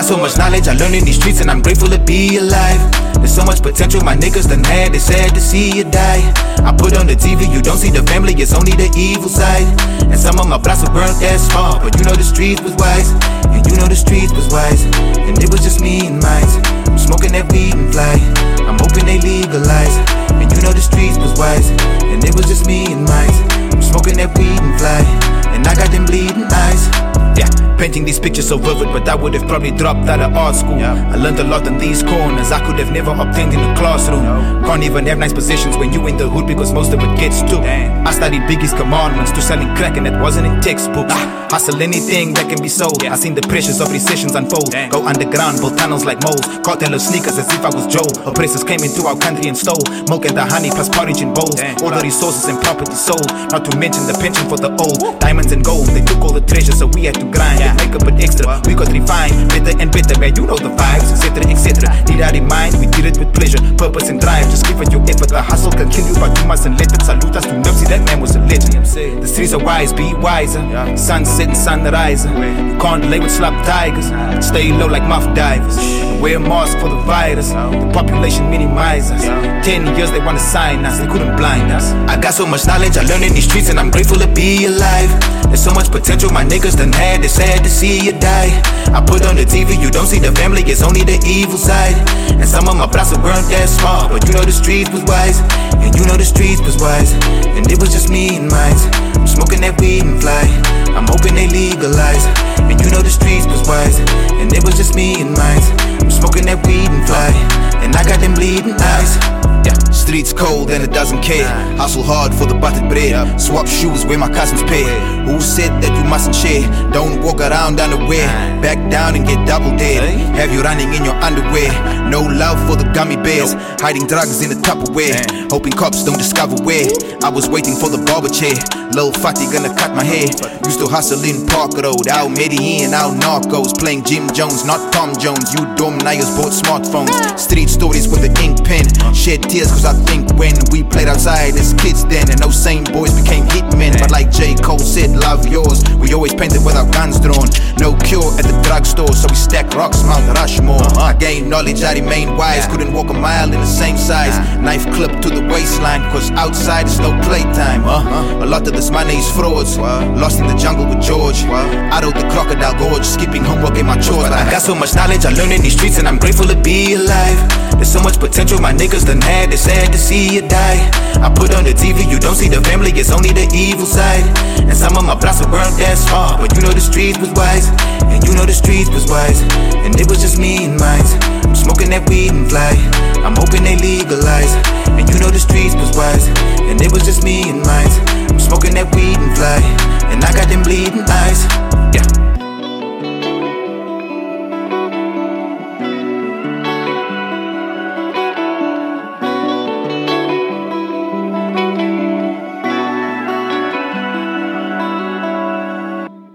got so much knowledge I learned in these streets, and I'm grateful to be alive. There's so much potential my niggas done had, it's sad to see you die. I put on the TV, you don't see the family, it's only the evil side. And some of my blocks were burnt as far, but you know the streets was wise. And you know the streets was wise. And it was just me and mine. I'm smoking that weed and fly, I'm hoping they legalize. And you know the streets was wise. And it was just me and mine. I'm smoking that weed and fly, and I got them bleeding eyes. Yeah, painting these pictures so vivid, but I would have probably dropped out of art school. I learned a lot in these corners I could have never obtained in the classroom. Can't even have nice positions when you in the hood, because most of it gets took. I studied Biggie's commandments to selling crack, and that wasn't in textbooks. Hustle anything that can be sold. I seen the pressures of recessions unfold. Go underground, build tunnels like moles. Cartel of sneakers as if I was Joe. Oppressors came into our country and stole milk and the honey plus porridge in bowls. All the resources and property sold, not to mention the pension for the old. Diamonds and gold, they took all the treasure, so we had to grind and make up an extra. We got refined, better and better, man, you know the vibes, etc, etc. Need our mind, we did it with pleasure, purpose and drive. Just give it your effort, the hustle can kill you, but you mustn't let it. Salute us to Nipsey, that man was a legend. The streets are wise, be wiser. Sunset and sunrise. You can't lay with slap tigers, stay low like muff divers. Wear a mask for the virus, the population minimizers. 10 years they wanna sign us, they couldn't blind us. I got so much knowledge I learned in these streets, and I'm grateful to be alive. There's so much potential my niggas done had, it's sad to see you die. I put on the TV, you don't see the family, it's only the evil side. And some of my blocks were burnt as far, but you know the streets was wise. And you know the streets was wise. And it was just me and mine. I'm smoking that weed and fly, I'm hoping they legalize. And you know the streets was wise. And it was just me and mine. I'm smoking that weed and fly, and I got them bleeding eyes. Yeah, streets cold and it doesn't care. Hustle hard for the buttered bread. Swap shoes where my cousins pay. Who said that you mustn't share? Don't walk around unaware. Back down and get double dead. Have you running in your underwear? No love for the gummy bears. Hiding drugs in the Tupperware. Hoping cops don't discover where. I was waiting for the barber chair. Lil Fatty gonna cut my hair. Used to hustle in Park Road. Out Medellin, out Narcos. Playing Jim Jones, not Tom Jones. You dumb niggas bought smartphones. Street stories with the ink pen. Shed tears cause I think when we played outside as kids then, and those same boys became hitmen. But like J. Cole said, love yours. We always painted with our guns drawn. No cure at the drugstore, so we stack rocks, Mount Rushmore. I gained knowledge, I remained wise. Couldn't walk a mile in the same size. Knife clipped to the waistline, cause outside is no playtime. A lot of this money is frauds. Lost in the jungle with George. Out of the crocodile gorge, skipping homework in my chores. I got so much knowledge I learned in these streets, and I'm grateful to be alive. There's so much potential my niggas done had, it's sad to see you die. I put on the TV, you don't see the family, it's only the evil side. And some of my blocks were burnt as far, but you know the streets was wise. And you know the streets was wise. And it was just me and mine. I'm smoking that weed and fly, I'm hoping they legalize. And you know the streets was wise. And it was just me and mine. I'm smoking that weed and fly, and I got them bleeding